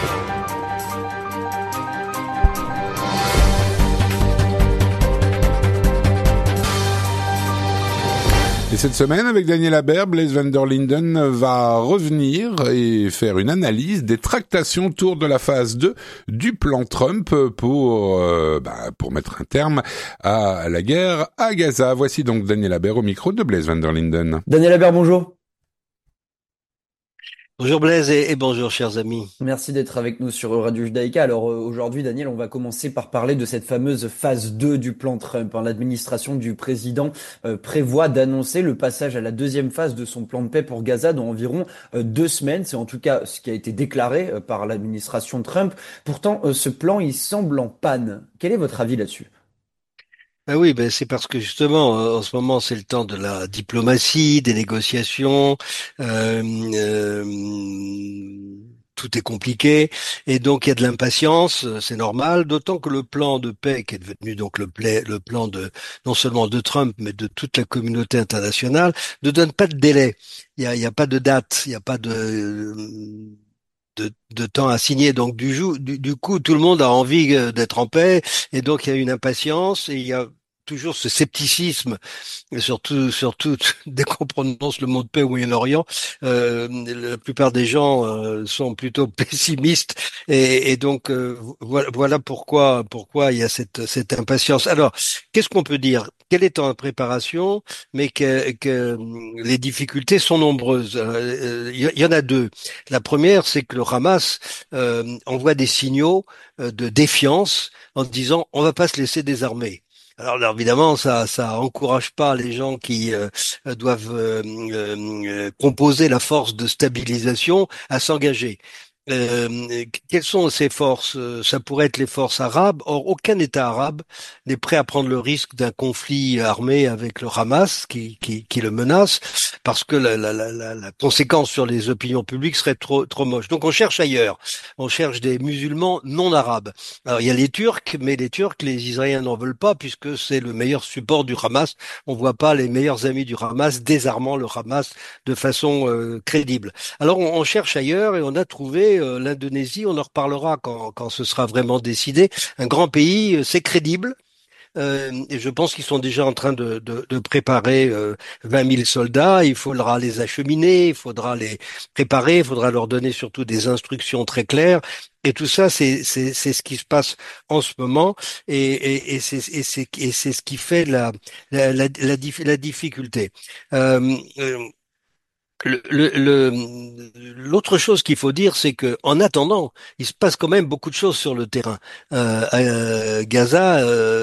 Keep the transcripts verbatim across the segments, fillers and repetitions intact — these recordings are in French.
Et cette semaine, avec Daniel Aber, Blaise van der Linden va revenir et faire une analyse des tractations autour de la phase deux du plan Trump pour euh, bah, pour mettre un terme à la guerre à Gaza. Voici donc Daniel Aber au micro de Blaise van der Linden. Daniel Aber, bonjour. Bonjour Blaise et, et bonjour chers amis. Merci d'être avec nous sur Radio Judaïka. Alors euh, aujourd'hui, Daniel, on va commencer par parler de cette fameuse phase deux du plan Trump. Hein. L'administration du président euh, prévoit d'annoncer le passage à la deuxième phase de son plan de paix pour Gaza dans environ euh, deux semaines. C'est en tout cas ce qui a été déclaré euh, par l'administration Trump. Pourtant, euh, ce plan, il semble en panne. Quel est votre avis là-dessus? Ah oui, ben c'est parce que justement, euh, en ce moment, c'est le temps de la diplomatie, des négociations. euh, euh, Tout est compliqué et donc il y a de l'impatience, euh, c'est normal. D'autant que le plan de paix, qui est devenu donc le, pla- le plan de non seulement de Trump mais de toute la communauté internationale, ne donne pas de délai. Il y a, il y a pas de date, il y a pas de de, de temps à signer. Donc du, jou- du, du coup, tout le monde a envie euh, d'être en paix et donc il y a une impatience et il y a toujours ce scepticisme, et surtout, surtout dès qu'on prononce le mot de paix au Moyen-Orient, euh, la plupart des gens euh, sont plutôt pessimistes et, et donc euh, voilà, voilà pourquoi pourquoi il y a cette cette impatience. Alors, qu'est-ce qu'on peut dire? Qu'elle est en préparation, mais que, que hum, les difficultés sont nombreuses. Euh, Il y, il y en a deux. La première, c'est que le Hamas euh, envoie des signaux euh, de défiance en disant on va pas se laisser désarmer. Alors, alors, évidemment, ça ça encourage pas les gens qui euh, doivent euh, euh, euh, composer la force de stabilisation à s'engager. Euh, quelles sont ces forces? Euh, Ça pourrait être les forces arabes. Or, aucun État arabe n'est prêt à prendre le risque d'un conflit armé avec le Hamas qui, qui, qui le menace, parce que la, la, la, la la conséquence sur les opinions publiques serait trop, trop moche. Donc, on cherche ailleurs. On cherche des musulmans non arabes. Alors, il y a les Turcs, mais les Turcs, les Israéliens n'en veulent pas puisque c'est le meilleur support du Hamas. On voit pas les meilleurs amis du Hamas désarmant le Hamas de façon euh, crédible. Alors on, on cherche ailleurs et on a trouvé euh, l'Indonésie, on en reparlera quand, quand ce sera vraiment décidé, un grand pays, euh, c'est crédible. Euh, et je pense qu'ils sont déjà en train de, de, de préparer euh, vingt mille soldats. Il faudra les acheminer, il faudra les préparer, il faudra leur donner surtout des instructions très claires. Et tout ça, c'est c'est c'est ce qui se passe en ce moment, et et, et c'est et c'est et c'est ce qui fait la la la, la, dif- la difficulté. Euh, euh, le, le, le- L'autre chose qu'il faut dire, c'est que en attendant, il se passe quand même beaucoup de choses sur le terrain. Euh, à euh, Gaza,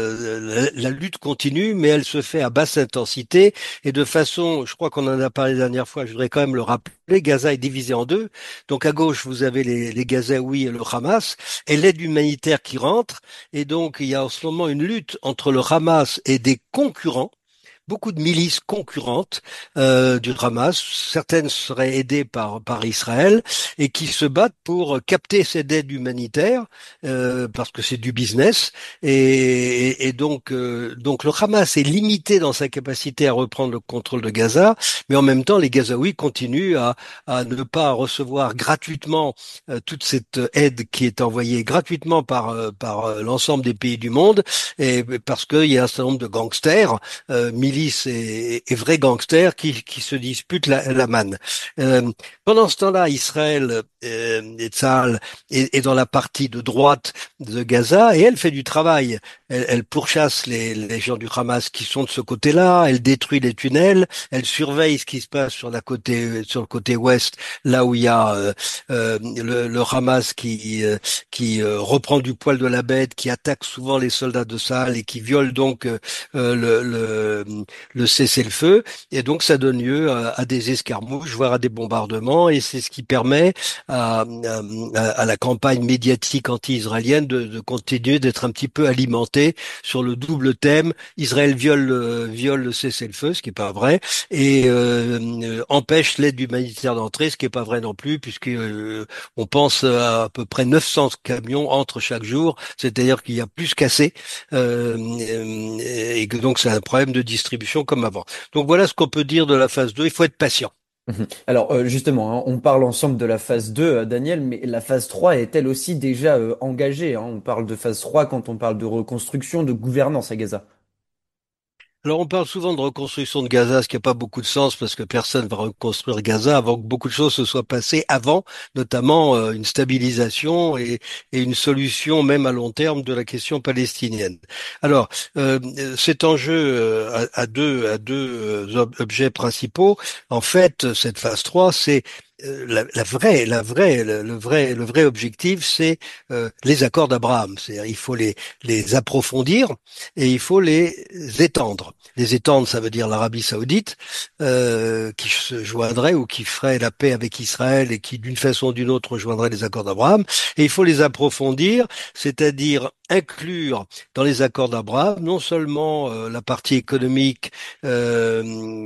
euh, la, la lutte continue, mais elle se fait à basse intensité et de façon, je crois qu'on en a parlé la dernière fois, je voudrais quand même le rappeler, Gaza est divisé en deux. Donc à gauche, vous avez les, les Gazaouis et le Hamas, et l'aide humanitaire qui rentre. Et donc il y a en ce moment une lutte entre le Hamas et des concurrents, beaucoup de milices concurrentes euh, du Hamas. Certaines seraient aidées par par Israël et qui se battent pour capter cette aide humanitaire euh, parce que c'est du business, et, et, et donc euh, donc le Hamas est limité dans sa capacité à reprendre le contrôle de Gaza, mais en même temps les Gazaouis continuent à à ne pas recevoir gratuitement euh, toute cette aide qui est envoyée gratuitement par euh, par euh, l'ensemble des pays du monde, et parce qu'il y a un certain nombre de gangsters, euh, milices et, et vrais gangsters qui, qui se disputent la, la manne. Euh, Pendant ce temps-là, Israël euh, et Tsahal est, est dans la partie de droite de Gaza et elle fait du travail. Elle, elle pourchasse les, les gens du Hamas qui sont de ce côté-là, elle détruit les tunnels, elle surveille ce qui se passe sur la côté sur le côté ouest, là où il y a euh, euh, le, le Hamas qui euh, qui euh, reprend du poil de la bête, qui attaque souvent les soldats de Tsahal et qui viole donc euh, le, le, le cessez-le-feu. Et donc ça donne lieu à, à des escarmouches, voire à des bombardements, et c'est ce qui permet à, à, à la campagne médiatique anti-israélienne de, de continuer d'être un petit peu alimentée sur le double thème: Israël viole, euh, viole le cessez-le-feu, ce qui est pas vrai, et euh, euh, empêche l'aide humanitaire d'entrer, ce qui est pas vrai non plus, puisque euh, on pense à à peu près neuf cents camions entrent chaque jour, c'est-à-dire qu'il y a plus qu'assez, euh, et que donc c'est un problème de distribution comme avant. Donc voilà ce qu'on peut dire de la phase deux. Il faut être patient. Mhm. Alors euh, justement, hein, on parle ensemble de la phase deux, euh, Daniel, mais la phase trois est elle aussi déjà euh, engagée, hein. On parle de phase trois quand on parle de reconstruction, de gouvernance à Gaza. Alors, on parle souvent de reconstruction de Gaza, ce qui n'a pas beaucoup de sens parce que personne va reconstruire Gaza avant que beaucoup de choses se soient passées avant, notamment euh, une stabilisation et, et une solution même à long terme de la question palestinienne. Alors, euh, cet enjeu euh, a, a deux, a deux euh, ob- objets principaux. En fait, cette phase trois, c'est euh, la, la vraie, la vraie, le, le vrai, le vrai objectif, c'est euh, les accords d'Abraham. C'est-à-dire, il faut les, les approfondir et il faut les étendre. Les étendre, ça veut dire l'Arabie Saoudite, euh, qui se joindrait ou qui ferait la paix avec Israël et qui, d'une façon ou d'une autre, rejoindrait les accords d'Abraham. Et il faut les approfondir, c'est-à-dire inclure dans les accords d'Abraham non seulement euh, la partie économique, euh,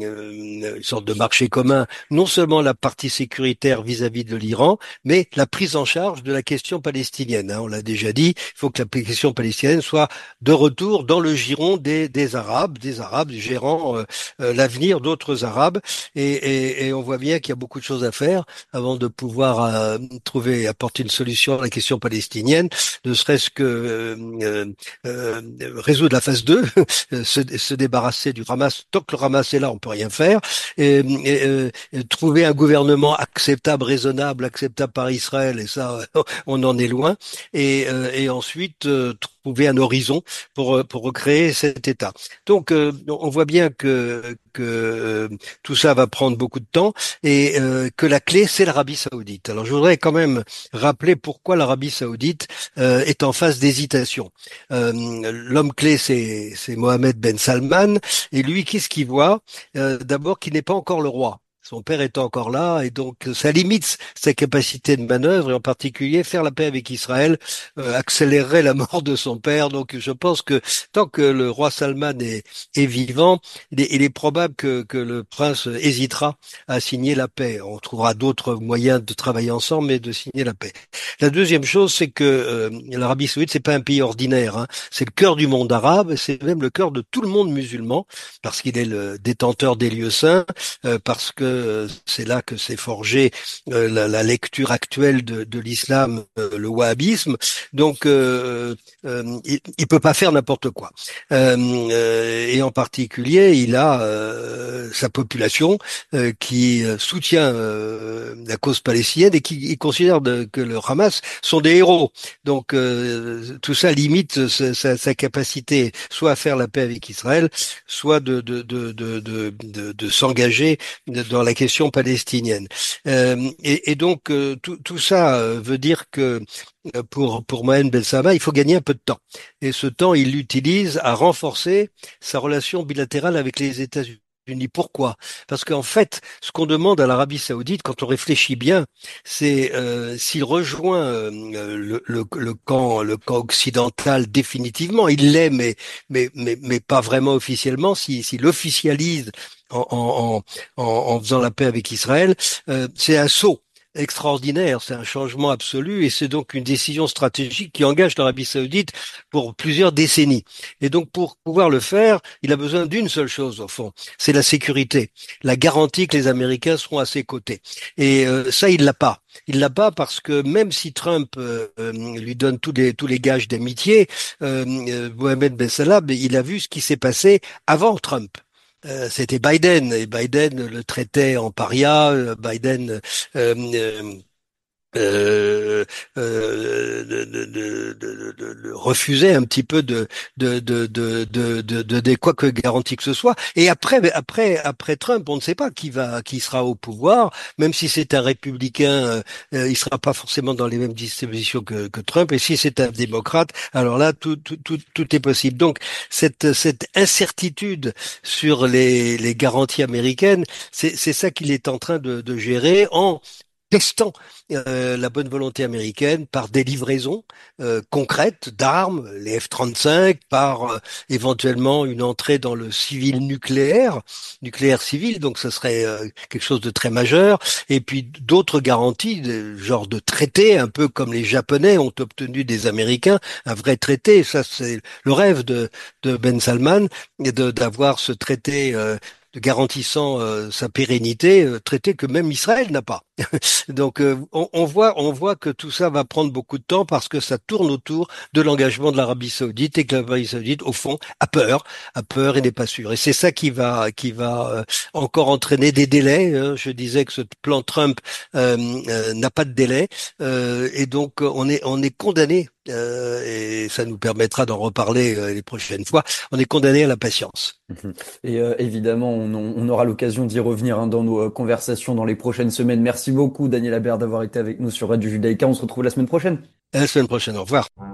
euh, une sorte de marché commun, non seulement la partie sécuritaire vis-à-vis de l'Iran, mais la prise en charge de la question palestinienne. Hein, on l'a déjà dit, il faut que la question palestinienne soit de retour dans le giron des, des Arabes, des Arabes gérant euh, euh, l'avenir d'autres Arabes. Et, et, et on voit bien qu'il y a beaucoup de choses à faire avant de pouvoir euh, trouver, apporter une solution à la question palestinienne, ne serait-ce que euh, euh, résoudre la phase deux, se, se débarrasser du Hamas. Tant que le Hamas est là, on peut rien faire. Et, et, euh, trouver un gouvernement acceptable, raisonnable, acceptable par Israël, et ça, on en est loin. Et, euh, et ensuite, euh, trouver un horizon pour, euh, pour recréer cet État. Donc, euh, on voit bien que, que euh, tout ça va prendre beaucoup de temps et euh, que la clé, c'est l'Arabie Saoudite. Alors, je voudrais quand même rappeler pourquoi l'Arabie Saoudite euh, est en phase d'hésitation. Euh, l'homme clé, c'est, c'est Mohamed Ben Salman, et lui, qu'est-ce qu'il voit? Euh, D'abord, qu'il n'est pas encore le roi. Son père est encore là et donc ça limite sa capacité de manœuvre et en particulier faire la paix avec Israël euh, accélérerait la mort de son père. Donc je pense que tant que le roi Salman est, est vivant, il est, il est probable que, que le prince hésitera à signer la paix. On trouvera d'autres moyens de travailler ensemble, mais de signer la paix. La deuxième chose, c'est que euh, l'Arabie Saoudite, c'est pas un pays ordinaire. Hein. C'est le cœur du monde arabe, c'est même le cœur de tout le monde musulman, parce qu'il est le détenteur des lieux saints, euh, parce que euh, c'est là que s'est forgée euh, la, la lecture actuelle de, de l'islam, euh, le wahhabisme. Donc, euh, euh, il, il peut pas faire n'importe quoi. Euh, euh, et en particulier, il a euh, sa population euh, qui euh, soutient euh, la cause palestinienne et qui il considère de, que le Hamas sont des héros. Donc, euh, tout ça limite sa, sa, sa capacité soit à faire la paix avec Israël, soit de, de, de, de, de, de, de s'engager dans la question palestinienne. Euh, et, et donc, euh, tout, tout ça euh, veut dire que euh, pour, pour Mohamed Ben Salman, il faut gagner un peu de temps. Et ce temps, il l'utilise à renforcer sa relation bilatérale avec les États-Unis. Pourquoi? Parce qu'en fait, ce qu'on demande à l'Arabie Saoudite, quand on réfléchit bien, c'est euh, s'il rejoint euh, le, le, le camp, le camp occidental définitivement, il l'est, mais, mais, mais, mais pas vraiment officiellement, s'il si, si officialise en, en, en, en faisant la paix avec Israël, euh, c'est un saut extraordinaire, c'est un changement absolu et c'est donc une décision stratégique qui engage l'Arabie Saoudite pour plusieurs décennies. Et donc pour pouvoir le faire, il a besoin d'une seule chose au fond, c'est la sécurité, la garantie que les Américains seront à ses côtés. Et euh, ça, il l'a pas. Il l'a pas parce que même si Trump euh, euh, lui donne tous les tous les gages d'amitié, euh, euh, Mohamed Ben Salah, il a vu ce qui s'est passé avant Trump. Euh, c'était Biden et Biden le traitait en paria. euh, Biden euh, euh, euh, euh, de, de, de, de- de- de refuser un petit peu de de de de de de, de, de quoi que garantie que ce soit. Et après après après Trump, on ne sait pas qui va qui sera au pouvoir, même si c'est un républicain, euh, euh, il sera pas forcément dans les mêmes dispositions que que Trump. Et si c'est un démocrate, alors là tout tout tout tout est possible. Donc cette cette incertitude sur les les garanties américaines, c'est c'est ça qu'il est en train de de gérer en testant euh, la bonne volonté américaine par des livraisons euh, concrètes d'armes, les F trente-cinq, par euh, éventuellement une entrée dans le civil nucléaire, nucléaire civil, donc ce serait euh, quelque chose de très majeur, et puis d'autres garanties, de, genre de traité, un peu comme les Japonais ont obtenu des Américains, un vrai traité, ça c'est le rêve de, de Ben Salman, et de- d'avoir ce traité euh, de garantissant euh, sa pérennité, euh, traité que même Israël n'a pas. Donc euh, on, on voit on voit que tout ça va prendre beaucoup de temps parce que ça tourne autour de l'engagement de l'Arabie Saoudite et que l'Arabie Saoudite au fond a peur, a peur et n'est pas sûre. Et c'est ça qui va qui va euh, encore entraîner des délais. Hein. Je disais que ce plan Trump euh, euh, n'a pas de délai euh, et donc on est on est condamné. Euh, et ça nous permettra d'en reparler euh, les prochaines fois. On est condamné à la patience. Et euh, évidemment, on, on aura l'occasion d'y revenir hein, dans nos euh, conversations dans les prochaines semaines. Merci beaucoup, Daniel Aber, d'avoir été avec nous sur Radio Judaïka. On se retrouve la semaine prochaine. À la semaine prochaine. Au revoir.